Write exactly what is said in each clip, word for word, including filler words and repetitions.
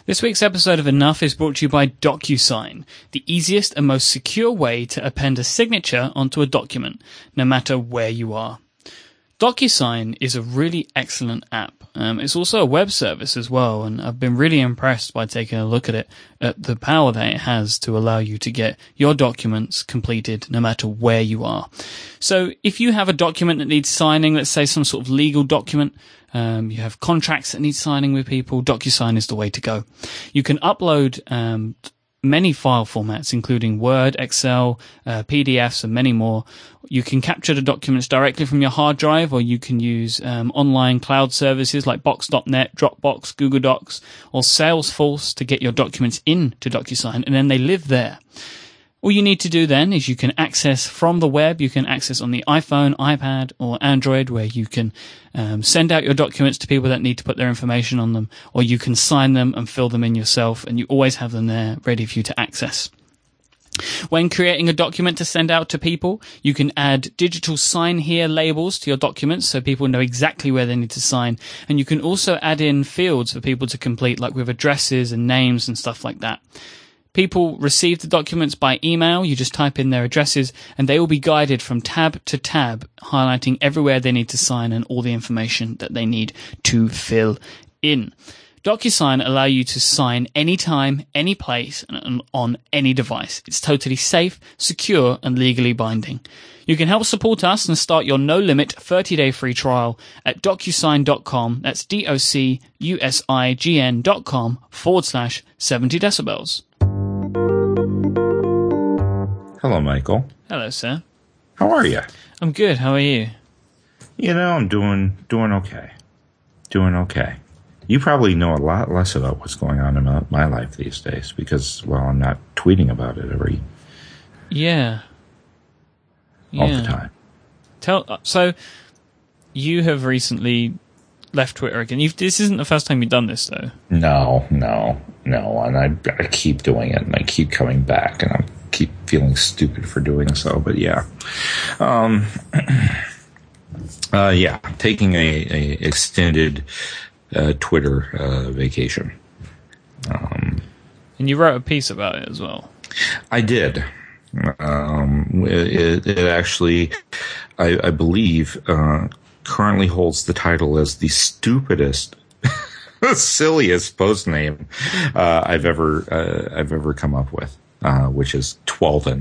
This week's episode of Enough is brought to you by DocuSign, the easiest and most secure way to append a signature onto a document, no matter where you are. DocuSign is a really excellent app. Um, it's also a web service as well, and I've been really impressed by taking a look at it, at the power that it has to allow you to get your documents completed no matter where you are. So if you have a document that needs signing, let's say some sort of legal document, um, you have contracts that need signing with people, DocuSign is the way to go. You can upload um many file formats, including Word, Excel, uh, P D Fs, and many more. You can capture the documents directly from your hard drive, or you can use um, online cloud services like Box dot net, Dropbox, Google Docs, or Salesforce to get your documents into DocuSign, and then they live there. All you need to do then is you can access from the web. You can access on the iPhone, iPad, or Android, where you can um, send out your documents to people that need to put their information on them, or you can sign them and fill them in yourself, and you always have them there ready for you to access. When creating a document to send out to people, you can add digital sign here labels to your documents so people know exactly where they need to sign. And you can also add in fields for people to complete, like with addresses and names and stuff like that. People receive the documents by email. You just type in their addresses and they will be guided from tab to tab, highlighting everywhere they need to sign and all the information that they need to fill in. DocuSign allow you to sign anytime, any place, and on any device. It's totally safe, secure, and legally binding. You can help support us and start your no-limit thirty-day free trial at DocuSign dot com. That's D-O-C-U-S-I-G-N dot com forward slash 70 decibels. Hello, Michael. Hello, sir. How are you? I'm good. How are you? You know, I'm doing doing okay. Doing okay. You probably know a lot less about what's going on in my, my life these days because, well, I'm not tweeting about it every yeah, all yeah. the time. Tell so you have recently left Twitter again. You've, this isn't the first time you've done this, though. No, no, no, and I, I keep doing it, and I keep coming back, and I keep feeling stupid for doing so. But yeah, um, uh, yeah, taking a, a extended. Uh, Twitter uh, vacation. Um, and you wrote a piece about it as well. I did. Um, it, it actually, I, I believe, uh, currently holds the title as the stupidest, silliest post name uh, I've ever uh, I've ever come up with, uh, which is Twaldn,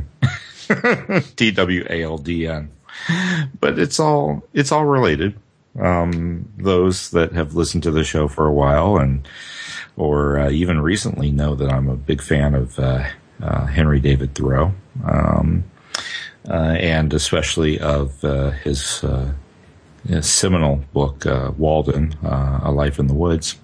T W A L D N. But it's all it's all related. Um, those that have listened to the show for a while and, or uh, even recently know that I'm a big fan of uh, uh, Henry David Thoreau, um, uh, and especially of uh, his, uh, his seminal book, uh, Walden, uh, A Life in the Woods,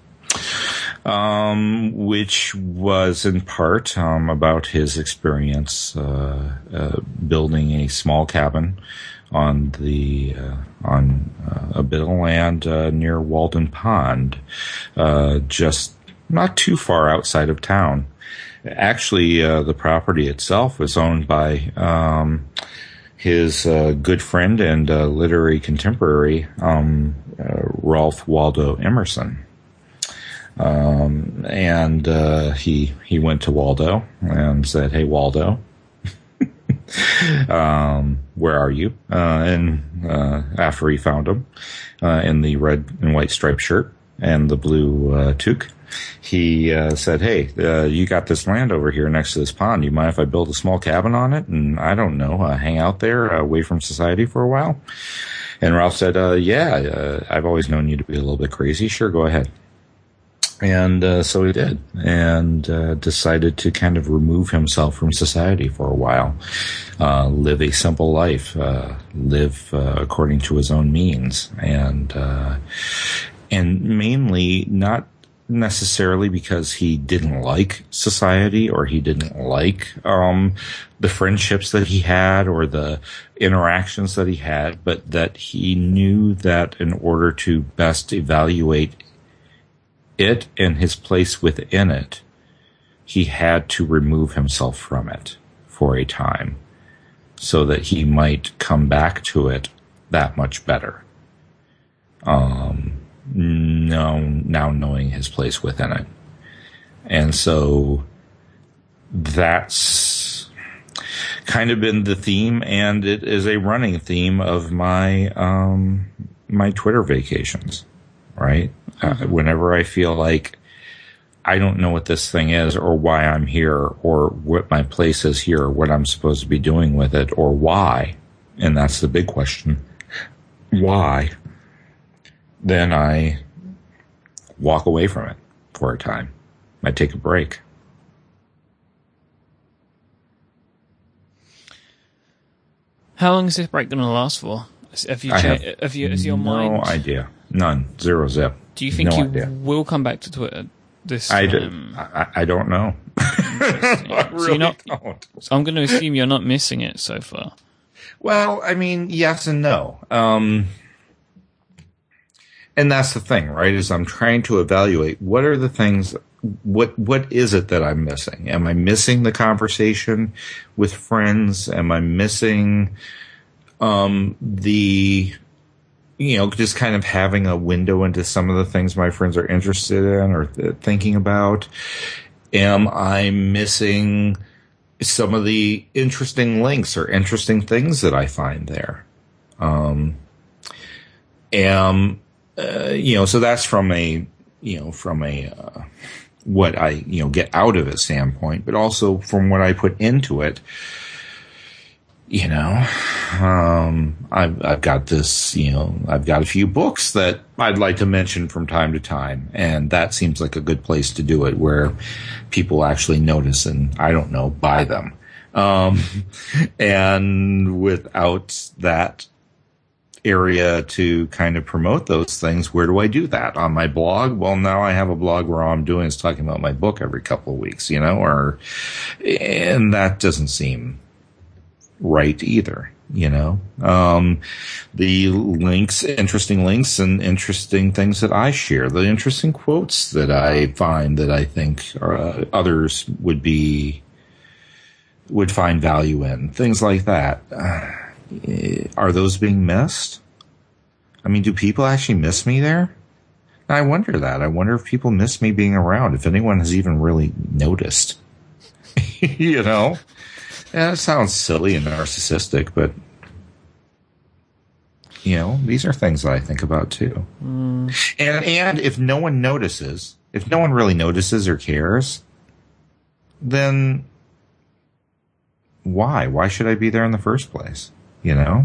um, which was in part um, about his experience uh, uh, building a small cabin on the uh, on uh, a bit of land uh, near Walden Pond, uh, just not too far outside of town. Actually, uh, the property itself was owned by um, his uh, good friend and uh, literary contemporary um, uh, Ralph Waldo Emerson. Um, and uh, he he went to Waldo and said, "Hey, Waldo." um, where are you? Uh, and, uh, after he found him, uh, in the red and white striped shirt and the blue, uh, toque, he, uh, said, "Hey, uh, you got this land over here next to this pond. You mind if I build a small cabin on it? And I don't know, uh, hang out there, uh, away from society for a while?" And Ralph said, uh, yeah, uh, I've always known you to be a little bit crazy. Sure, go ahead. And uh, so he did, and uh, decided to kind of remove himself from society for a while, uh, live a simple life, uh, live uh, according to his own means, and uh, and mainly not necessarily because he didn't like society or he didn't like um, the friendships that he had or the interactions that he had, but that he knew that in order to best evaluate it and his place within it, he had to remove himself from it for a time so that he might come back to it that much better. Um, no, now knowing his place within it. and so that's kind of been the theme, and it is a running theme of my um, my Twitter vacations, right? Mm-hmm. Uh, whenever I feel like I don't know what this thing is, or why I'm here, or what my place is here, or what I'm supposed to be doing with it, or why, and that's the big question, why, then I walk away from it for a time. I take a break. How long is this break going to last for? Have you, I cha- have have you, has your no mind? No idea. None. Zero zip. Do you think no you idea. will come back to Twitter this I time? Do, I, I don't know. I really so you're not, don't. So I'm going to assume you're not missing it so far. Well, I mean, yes and no. Um, and that's the thing, right? Is I'm trying to evaluate what are the things, what what is it that I'm missing? Am I missing the conversation with friends? Am I missing um, the, you know, just kind of having a window into some of the things my friends are interested in or th- thinking about? Am I missing some of the interesting links or interesting things that I find there? Um, am, uh, you know, so that's from a, you know, from a, uh, what I, you know, get out of it standpoint, but also from what I put into it. You know, um, I've, I've got this, you know, I've got a few books that I'd like to mention from time to time. And that seems like a good place to do it where people actually notice and, I don't know, buy them. Um, and without that area to kind of promote those things, where do I do that? On my blog? Well, now I have a blog where all I'm doing is talking about my book every couple of weeks, you know, or, and that doesn't seem right either, you know. Um, the links, interesting links and interesting things that I share, the interesting quotes that I find that I think uh, others would be, would find value in, things like that. Uh, are those being missed? I mean, do people actually miss me there? I wonder that. I wonder if people miss me being around, if anyone has even really noticed, you know. Yeah, it sounds silly and narcissistic, but, you know, these are things that I think about too. Mm. And and if no one notices, if no one really notices or cares, then why? Why should I be there in the first place? You know?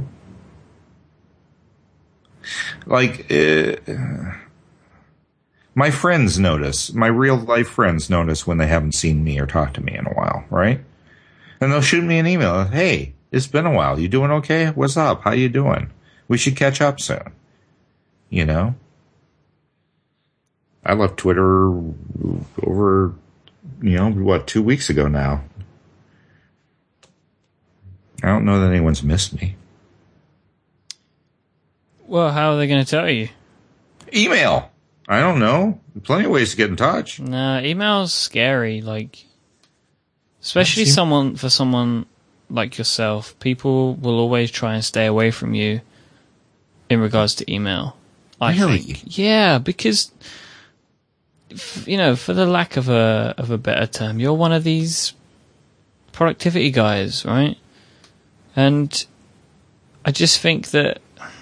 Like, uh, my friends notice, my real life friends notice when they haven't seen me or talked to me in a while, right? And they'll shoot me an email. Hey, it's been a while. You doing okay? What's up? How you doing? We should catch up soon. You know? I left Twitter over, you know, what, two weeks ago now. I don't know that anyone's missed me. Well, how are they going to tell you? Email. I don't know. Plenty of ways to get in touch. Nah, email's scary. Like, especially someone for someone like yourself, people will always try and stay away from you in regards to email. I really? Think. Yeah, because you know, for the lack of a of a better term, you're one of these productivity guys, right? And I just think that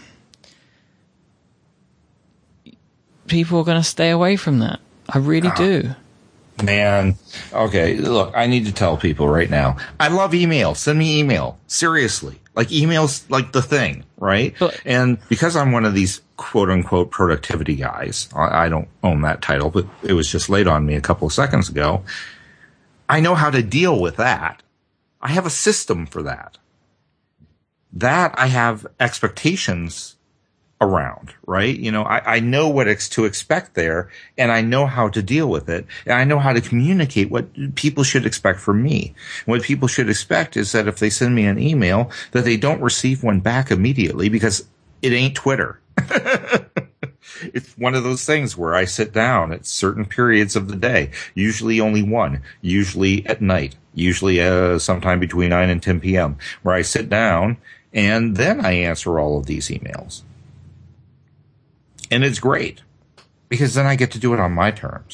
people are going to stay away from that. I really uh, do. Man, okay, look, I need to tell people right now. I love email. Send me email. Seriously. Like, email's like the thing, right? But, and because I'm one of these quote-unquote productivity guys, I don't own that title, but it was just laid on me a couple of seconds ago, I know how to deal with that. I have a system for that. That I have expectations around, right? You know, I, I know what ex- to expect there, and I know how to deal with it, and I know how to communicate what people should expect from me. And what people should expect is that if they send me an email, that they don't receive one back immediately, because it ain't Twitter. It's one of those things where I sit down at certain periods of the day, usually only one, usually at night, usually uh, sometime between nine and ten p.m., where I sit down and then I answer all of these emails. And it's great, because then I get to do it on my terms.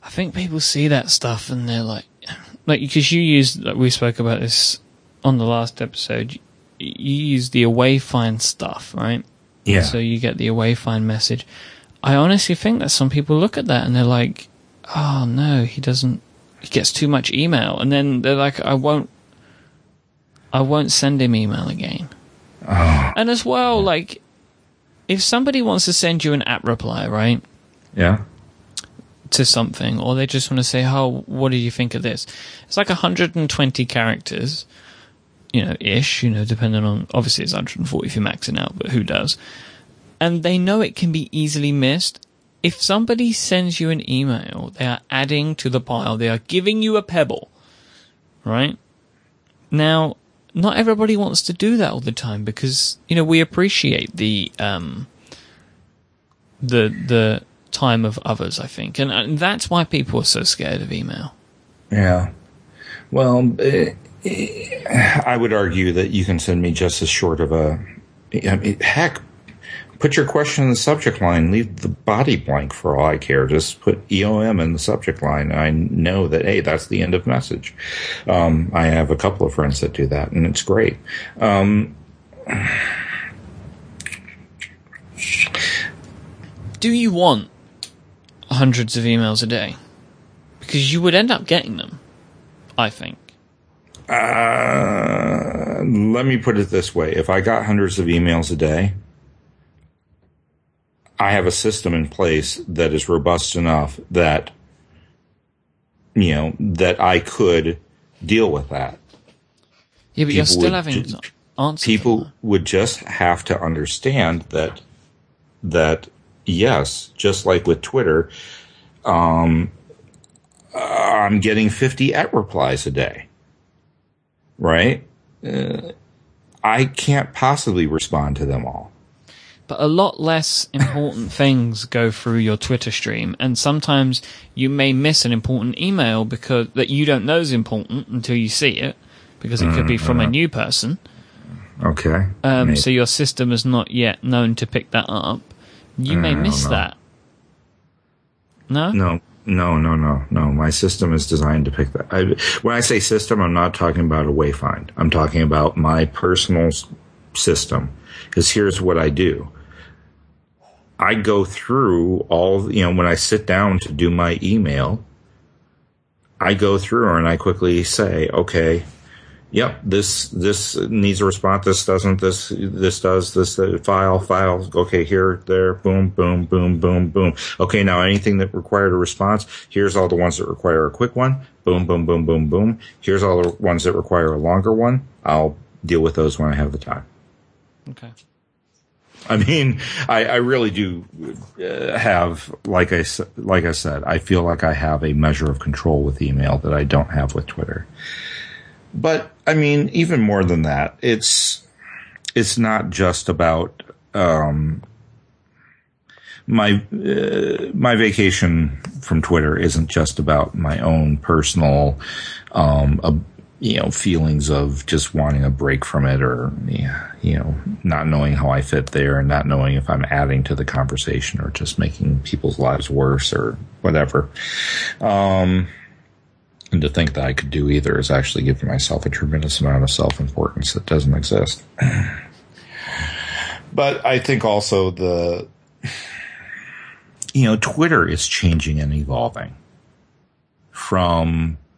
I think people see that stuff and they're like, like because you used, like we spoke about this on the last episode, you, you use the away find stuff, right? Yeah. So you get the away find message. I honestly think that some people look at that and they're like, oh no, he doesn't, he gets too much email. And then they're like, I won't, I won't send him email again. Oh. And as well, like, if somebody wants to send you an app reply, right? Yeah. To something, or they just want to say, oh, what do you think of this? It's like one hundred twenty characters, you know, ish, you know, depending on, obviously it's one hundred forty if you're maxing out, but who does? And they know it can be easily missed. If somebody sends you an email, they are adding to the pile. They are giving you a pebble, right? Now, not everybody wants to do that all the time because, you know, we appreciate the um, the the time of others, I think. And, and that's why people are so scared of email. Yeah. Well, uh, I would argue that you can send me just as short of a... I mean, heck, put your question in the subject line. Leave the body blank for all I care. Just put E O M in the subject line. I know that, hey, that's the end of message. Um, I have a couple of friends that do that, and it's great. Um, do you want hundreds of emails a day? Because you would end up getting them, I think. Uh, let me put it this way. If I got hundreds of emails a day, I have a system in place that is robust enough that, you know, that I could deal with that. Yeah, but people you're still having ju- answers. People would just have to understand that, that yes, just like with Twitter, um, I'm getting fifty at replies a day, right? Uh, I can't possibly respond to them all. But a lot less important things go through your Twitter stream, and sometimes you may miss an important email because that you don't know is important until you see it, because it could be from a new person. Okay. Um, so your system is not yet known to pick that up. You may miss that. No? No, no, no, no, no. My system is designed to pick that. I, when I say system, I'm not talking about a wayfind. I'm talking about my personal system. Because here's what I do. I go through all, you know, when I sit down to do my email, I go through and I quickly say, okay, yep, this this needs a response. This doesn't. This this does. This uh, file file. Okay, here, there. Boom, boom, boom, boom, boom. Okay, now anything that required a response. Here's all the ones that require a quick one. Boom, boom, boom, boom, boom. Here's all the ones that require a longer one. I'll deal with those when I have the time. Okay. I mean, I, I really do uh, have, like I like I said, I feel like I have a measure of control with email that I don't have with Twitter. But I mean, even more than that, it's it's not just about um, my uh, my vacation from Twitter isn't just about my own personal, um, uh, you know, feelings of just wanting a break from it, or you know, not knowing how I fit there, and not knowing if I'm adding to the conversation or just making people's lives worse or whatever. Um, And to think that I could do either is actually giving myself a tremendous amount of self-importance that doesn't exist. But I think also the, you know, Twitter is changing and evolving from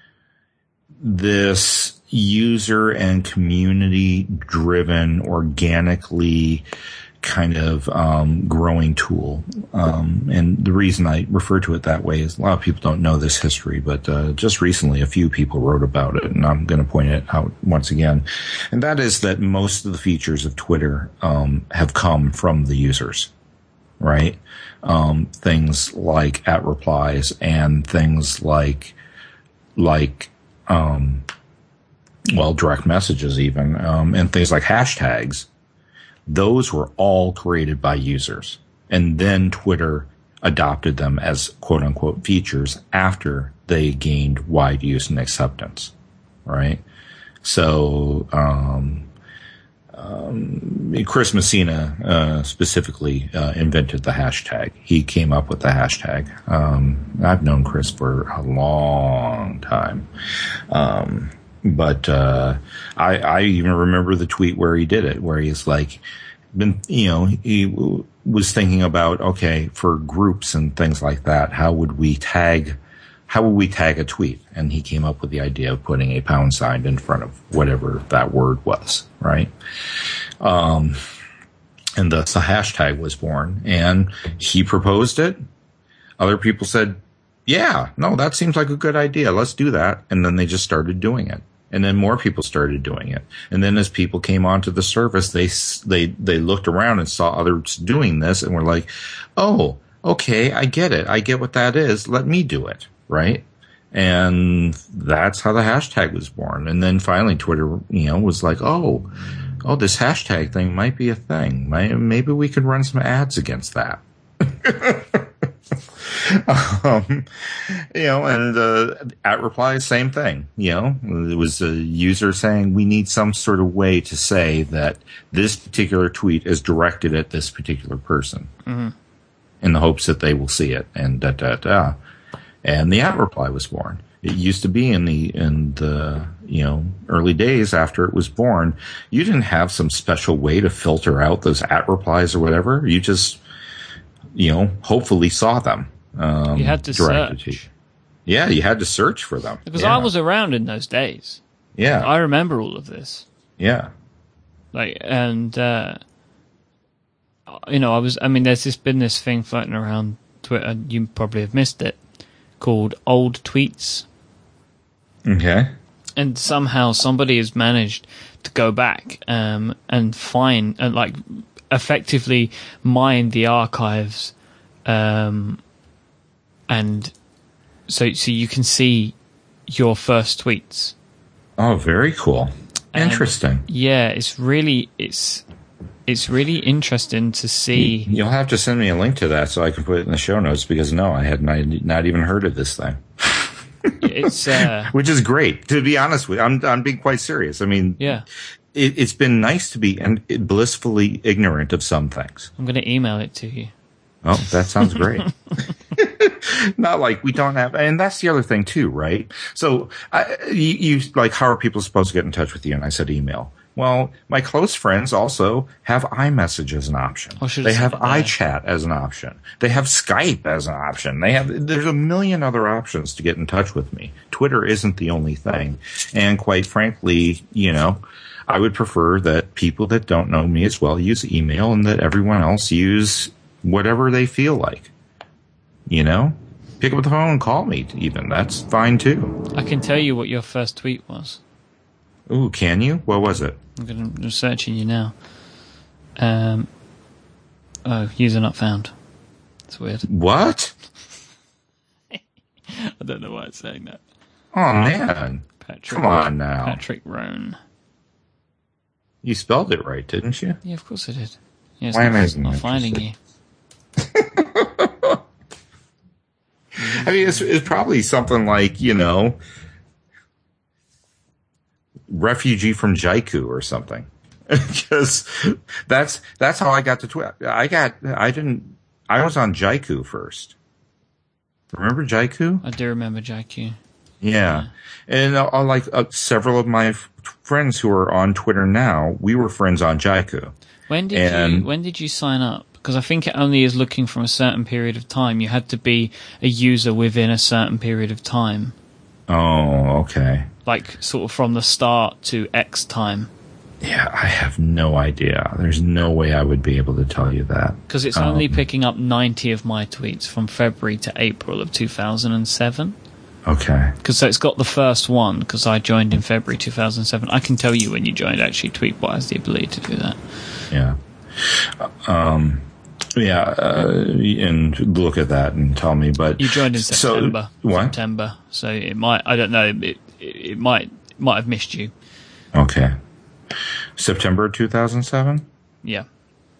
this user and community driven, organically kind of um, growing tool. Um, and the reason I refer to it that way is a lot of people don't know this history, but uh, just recently a few people wrote about it, and I'm going to point it out once again. And that is that most of the features of Twitter um, have come from the users, right? Um, things like at replies and things like, like, um, well, direct messages even, um, and things like hashtags. Those were all created by users. And then Twitter adopted them as quote unquote features after they gained wide use and acceptance. Right? So, um, um, Chris Messina uh, specifically uh, invented the hashtag. He came up with the hashtag. Um, I've known Chris for a long time. Um, but uh, I, I even remember the tweet where he did it, where he's like, been, you know, he w- was thinking about, okay, for groups and things like that, how would we tag, how would we tag a tweet? And he came up with the idea of putting a pound sign in front of whatever that word was, right? Um, and thus the hashtag was born, and he proposed it. Other people said, yeah, no, that seems like a good idea. Let's do that. And then they just started doing it. And then more people started doing it. And then as people came onto the service, they, they, they looked around and saw others doing this and were like, oh, okay, I get it. I get what that is. Let me do it. Right. And that's how the hashtag was born. And then finally Twitter, you know, was like, oh, oh, this hashtag thing might be a thing. Maybe we could run some ads against that. um, you know, and uh, at reply, same thing. You know, it was a user saying we need some sort of way to say that this particular tweet is directed at this particular person, mm-hmm. in the hopes that they will see it, and da da da. And the at reply was born. It used to be in the in the you know early days after it was born, you didn't have some special way to filter out those at replies or whatever. You just you know hopefully saw them. Um, you had to search. To yeah, you had to search for them. Because yeah. I was around in those days. Yeah. I remember all of this. Yeah. Like, and, uh, you know, I was, I mean, there's this been this thing floating around Twitter, you probably have missed it, called old tweets. Okay. And somehow somebody has managed to go back, um, and find, and like, effectively mine the archives, um, and so so you can see your first tweets. Oh, very cool. Interesting. And yeah, it's really it's it's really interesting to see. You'll have to send me a link to that so I can put it in the show notes, because no, I had not, not even heard of this thing. It's uh, which is great, to be honest with you. I'm I'm being quite serious. I mean, yeah. It, it's been nice to be and blissfully ignorant of some things. I'm going to email it to you. Oh, that sounds great. Not like we don't have, and that's the other thing too, right? So, I, you, you like, how are people supposed to get in touch with you? And I said email. Well, my close friends also have iMessage as an option. Oh, they have iChat as an option. They have Skype as an option. They have, there's a million other options to get in touch with me. Twitter isn't the only thing. And quite frankly, you know, I would prefer that people that don't know me as well use email, and that everyone else use whatever they feel like. You know? Pick up the phone and call me even. That's fine too. I can tell you what your first tweet was. Ooh, can you? What was it? I'm going to searching you now. Um, oh, user not found. It's weird. What? I don't know why it's saying that. Oh, man. Patrick, Come on now. Patrick Roan. You spelled it right, didn't you? Yeah, of course I did. Yeah, it's why not, am I it's not finding you. I mean, it's, it's probably something like, you know, refugee from Jaiku or something. Because that's that's how I got to Twitter. I got I didn't I was on Jaiku first. Remember Jaiku? I do remember Jaiku. Yeah, yeah. And uh, like uh, several of my f- friends who are on Twitter now, we were friends on Jaiku. When did and you When did you sign up? Because I think it only is looking from a certain period of time. You had to be a user within a certain period of time. Oh, okay. Like sort of from the start to X time. Yeah, I have no idea. There's no way I would be able to tell you that. Because it's only um, picking up ninety of my tweets from February to April of two thousand seven. Okay. Because so it's got the first one, because I joined in February two thousand seven. I can tell you when you joined, actually. Tweetbot has the ability to do that. Yeah. Um... Yeah, uh, and look at that and tell me. But you joined in September. So, what? September. So it might. I don't know. It it, it might might have missed you. Okay. September two thousand seven. Yeah.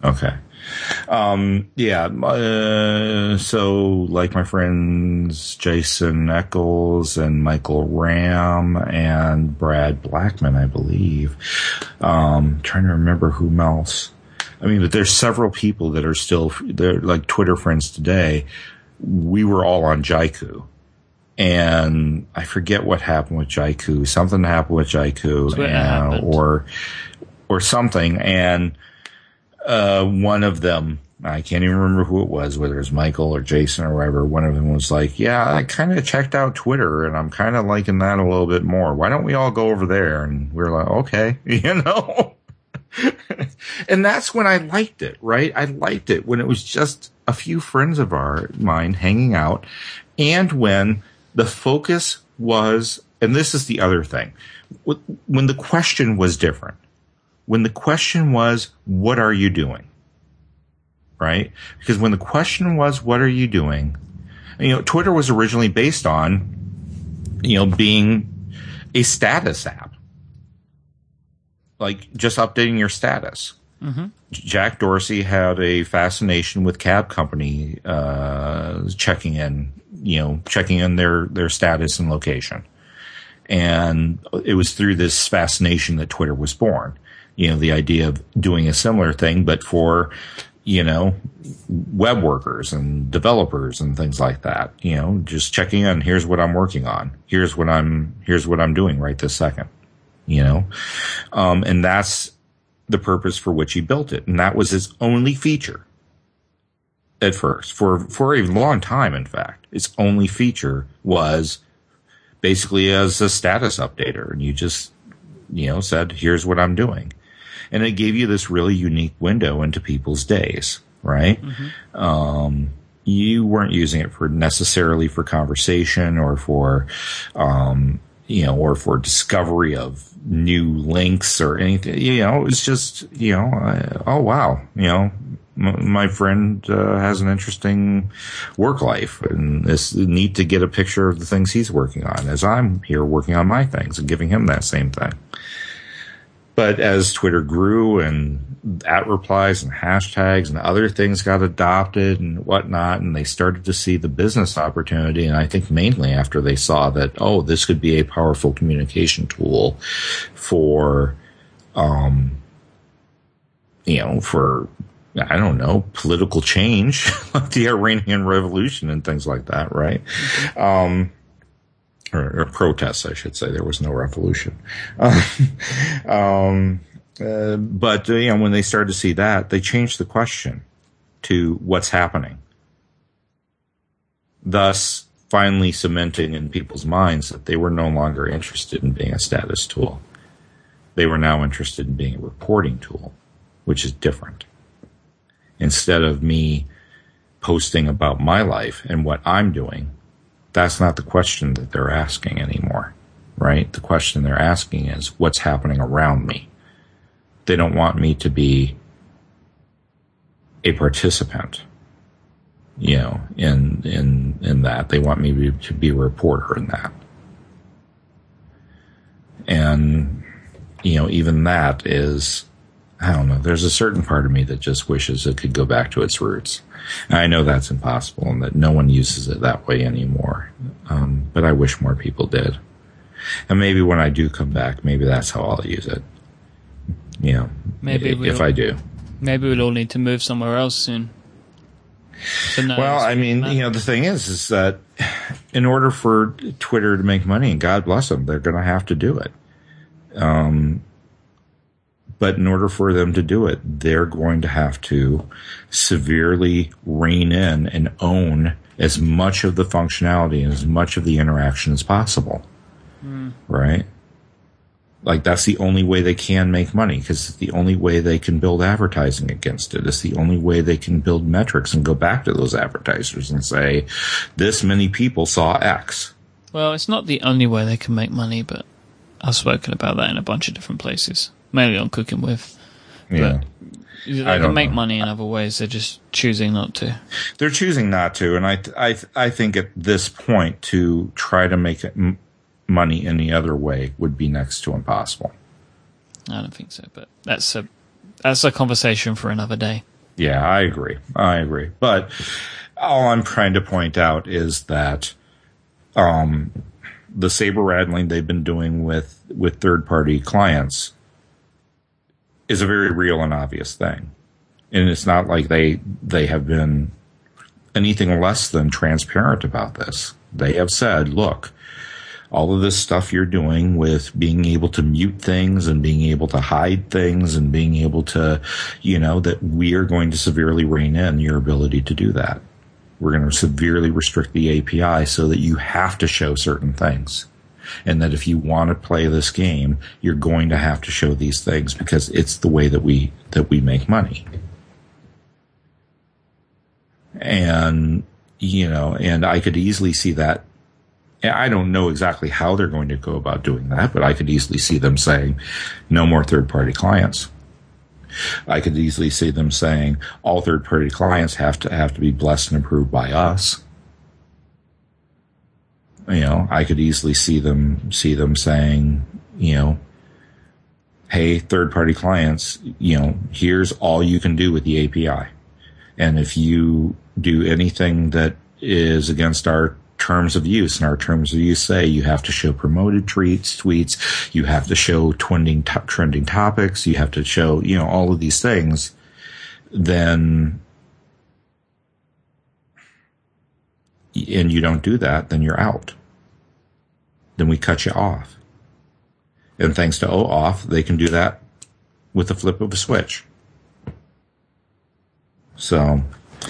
Okay. Um, yeah. Uh, so, like my friends Jason Eccles and Michael Ram and Brad Blackman, I believe. Um, trying to remember who else. I mean, but there's several people that are still, they're like Twitter friends today. We were all on Jaiku. And I forget what happened with Jaiku. Something happened with Jaiku, and, or or something. And uh, one of them, I can't even remember who it was, whether it was Michael or Jason or whatever. One of them was like, "Yeah, I kind of checked out Twitter, and I'm kind of liking that a little bit more. Why don't we all go over there?" And we we're like, "Okay, you know." And that's when I liked it, right? I liked it when it was just a few friends of our mine hanging out, and when the focus was, and this is the other thing, when the question was different, when the question was, what are you doing? Right? Because when the question was, what are you doing? You know, Twitter was originally based on, you know, being a status app. Like just updating your status. Mm-hmm. Jack Dorsey had a fascination with cab company, uh, checking in, you know, checking in their, their status and location. And it was through this fascination that Twitter was born. You know, the idea of doing a similar thing, but for, you know, web workers and developers and things like that. You know, just checking in. Here's what I'm working on. Here's what I'm, here's what I'm doing right this second. You know, um, and that's the purpose for which he built it. And that was his only feature at first for, for a long time. In fact, its only feature was basically as a status updater. And you just, you know, said, here's what I'm doing. And it gave you this really unique window into people's days, right? Mm-hmm. Um, you weren't using it for necessarily for conversation or for, um, you know, or for discovery of new links or anything. You know, it was just, you know, uh, oh, wow, you know, m- my friend uh, has an interesting work life, and it's neat to get a picture of the things he's working on as I'm here working on my things and giving him that same thing. But as Twitter grew and at replies and hashtags and other things got adopted and whatnot, and they started to see the business opportunity, and I think mainly after they saw that, oh, this could be a powerful communication tool for, um, you know, for, I don't know, political change, like the Iranian Revolution and things like that, right? Mm-hmm. Um, Or, or protests, I should say. There was no revolution. um, uh, but, uh, you know, when they started to see that, they changed the question to what's happening. Thus, finally cementing in people's minds that they were no longer interested in being a status tool. They were now interested in being a reporting tool, which is different. Instead of me posting about my life and what I'm doing, that's not the question that they're asking anymore, right? The question they're asking is, what's happening around me? They don't want me to be a participant, you know, in, in, in that. They want me to be, to be a reporter in that. And, you know, even that is, I don't know, there's a certain part of me that just wishes it could go back to its roots. And I know that's impossible and that no one uses it that way anymore. Um, but I wish more people did. And maybe when I do come back, maybe that's how I'll use it. You know, maybe we'll, if I do. Maybe we'll all need to move somewhere else soon. So no, well, I mean, you know, the thing is, is that in order for Twitter to make money, and God bless them, they're going to have to do it. Um, But in order for them to do it, they're going to have to severely rein in and own as much of the functionality and as much of the interaction as possible. Mm. Right? Like, that's the only way they can make money, because it's the only way they can build advertising against it. It's the only way they can build metrics and go back to those advertisers and say, this many people saw X. Well, it's not the only way they can make money, but I've spoken about that in a bunch of different places. Mainly on Cooking With. Yeah. They can make know. money in other ways. They're just choosing not to. They're choosing not to. And I, I, I think at this point to try to make it m- money any other way would be next to impossible. I don't think so, but that's a, that's a conversation for another day. Yeah, I agree. I agree. But all I'm trying to point out is that um, the saber rattling they've been doing with, with third-party clients is a very real and obvious thing. And it's not like they they have been anything less than transparent about this. They have said, look, all of this stuff you're doing with being able to mute things and being able to hide things and being able to, you know, that we are going to severely rein in your ability to do that. We're going to severely restrict the A P I so that you have to show certain things. And that if you want to play this game, you're going to have to show these things because it's the way that we that we make money. And, you know, and I could easily see that. I don't know exactly how they're going to go about doing that, but I could easily see them saying no more third-party clients. I could easily see them saying all third-party clients have to have to be blessed and approved by us. You know, I could easily see them see them saying, you know, hey, third-party clients, you know, here's all you can do with the A P I. And if you do anything that is against our terms of use, and our terms of use say you have to show promoted tweets, tweets, you have to show trending, to- trending topics, you have to show, you know, all of these things, then, and you don't do that, then you're out. Then we cut you off. And thanks to OAuth, they can do that with the flip of a switch. So,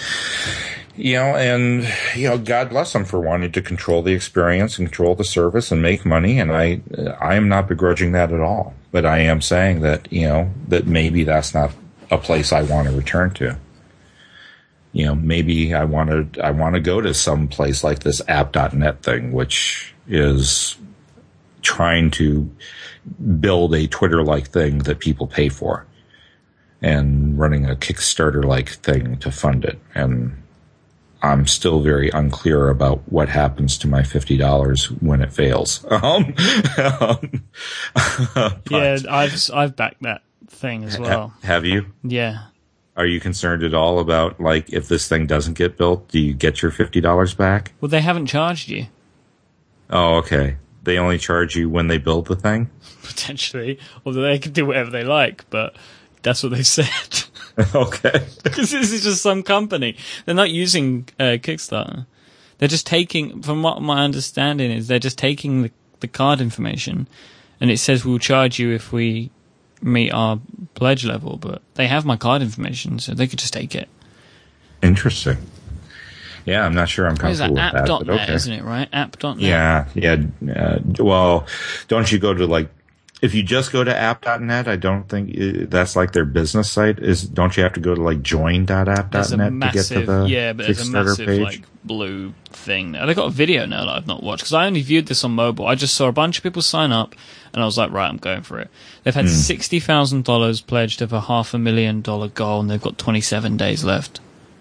you know, and, you know, God bless them for wanting to control the experience and control the service and make money. And I, I am not begrudging that at all. But I am saying that, you know, that maybe that's not a place I want to return to. You know, maybe I want to, I want to go to some place like this app dot net thing, which is trying to build a Twitter-like thing that people pay for and running a Kickstarter-like thing to fund it. And I'm still very unclear about what happens to my fifty dollars when it fails. Um, um, yeah, I've I've backed that thing as well. Ha- have you? Yeah. Are you concerned at all about, like, if this thing doesn't get built, do you get your fifty dollars back? Well, they haven't charged you. Oh, okay. They only charge you when they build the thing? Potentially. Although they can do whatever they like, but that's what they said. Okay. Because this is just some company. They're not using uh, Kickstarter. They're just taking, from what my understanding is, they're just taking the, the card information, and it says we'll charge you if we meet our pledge level, but they have my card information, so they could just take it. Interesting. Yeah, I'm not sure I'm What is that? comfortable with that. app dot net, okay. isn't it, right? app dot net. Yeah, yeah. Uh, well, don't you go to, like, if you just go to app dot net, I don't think uh, that's like their business site. Is Don't you have to go to, like, join dot app dot net to get to the yeah, but there's a Kickstarter massive page? like blue thing. They got a video now that I've not watched because I only viewed this on mobile. I just saw a bunch of people sign up, and I was like, right, I'm going for it. They've had mm. sixty thousand dollars pledged of a half a million dollar goal, and they've got twenty-seven days left.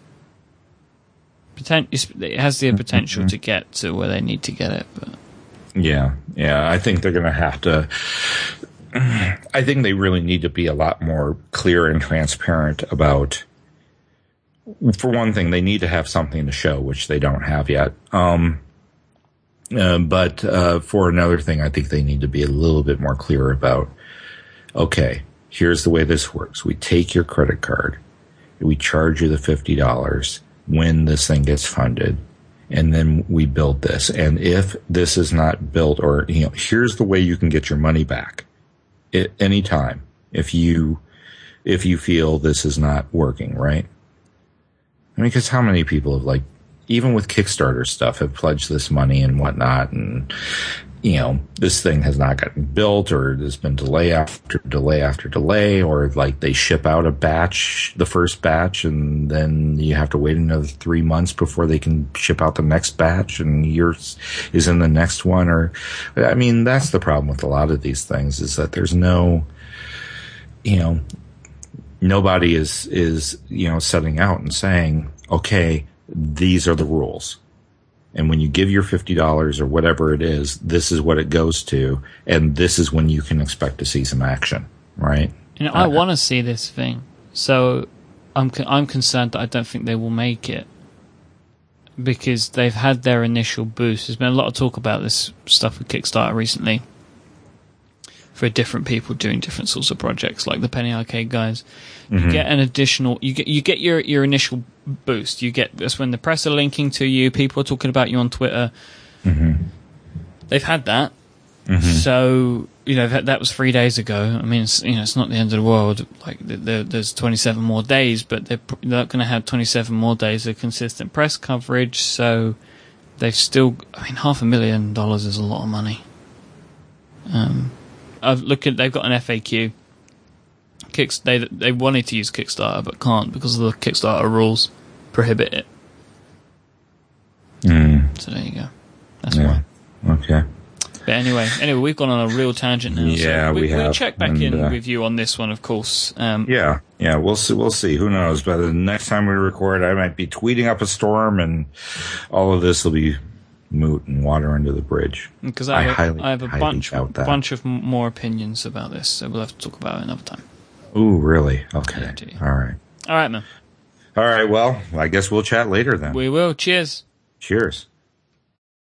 Potent- it has the potential mm-hmm. to get to where they need to get it, but yeah, yeah, I think they're going to have to. I think they really need to be a lot more clear and transparent about. For one thing, they need to have something to show, which they don't have yet. Um, uh, but uh, for another thing, I think they need to be a little bit more clear about. Okay, here's the way this works: we take your credit card, we charge you the fifty dollars when this thing gets funded. And then we build this. And if this is not built, or, you know, here's the way you can get your money back at any time if you, if you feel this is not working, right? I mean, because how many people have, like, even with Kickstarter stuff, have pledged this money and whatnot, and, you know, this thing has not gotten built, or there's been delay after delay after delay, or like they ship out a batch, the first batch, and then you have to wait another three months before they can ship out the next batch, and yours is in the next one. Or, I mean, that's the problem with a lot of these things, is that there's no, you know, nobody is, is, you know, setting out and saying, okay, these are the rules. And when you give your fifty dollars or whatever it is, this is what it goes to, and this is when you can expect to see some action, right? You know, I uh, want to see this thing. So I'm con- I'm concerned that I don't think they will make it because they've had their initial boost. There's been a lot of talk about this stuff with Kickstarter recently for different people doing different sorts of projects, like the Penny Arcade guys. Mm-hmm. You get an additional, you get you get your, your initial boost. You get that's when the press are linking to you. People are talking about you on Twitter. Mm-hmm. They've had that. Mm-hmm. So, you know, that, that was three days ago. I mean, it's, you know, it's not the end of the world. Like, there, there's twenty-seven more days, but they're, they're not going to have twenty-seven more days of consistent press coverage. So, they've still, I mean, half a million dollars is a lot of money. Um, I've looked at, they've got an F A Q. Kicks, they, they wanted to use Kickstarter, but can't because of the Kickstarter rules prohibit it. Mm. So, there you go. That's yeah. why. Okay. But anyway, anyway, we've gone on a real tangent now. Yeah, so we, we have. We'll check back and, in uh, with you on this one, of course. Um, yeah, yeah, we'll see. We'll see. Who knows? By the next time we record, I might be tweeting up a storm, and all of this will be moot and water under the bridge. Because I, I have, highly, I have a highly bunch, doubt that. bunch of m- more opinions about this, so we'll have to talk about it another time. Ooh, really? Okay. Yeah, all right. All right, man. All right. Well, I guess we'll chat later then. We will. Cheers. Cheers.